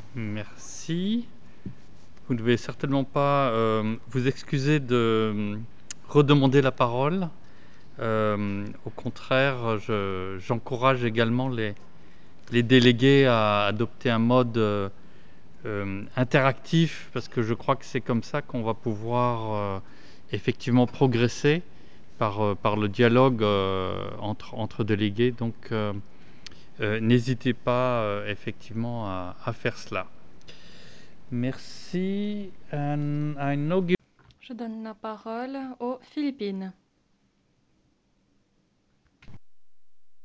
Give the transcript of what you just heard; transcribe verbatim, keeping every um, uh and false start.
Merci. Vous ne devez certainement pas euh, vous excuser de euh, redemander la parole. Euh, au contraire, je- j'encourage également les, les délégués à adopter un mode euh, euh, interactif, parce que je crois que c'est comme ça qu'on va pouvoir euh, effectivement progresser par, euh, par le dialogue euh, entre, entre délégués. Donc, euh, euh, n'hésitez pas euh, effectivement à, à faire cela. Merci. And I now give Je donne la parole aux Philippines.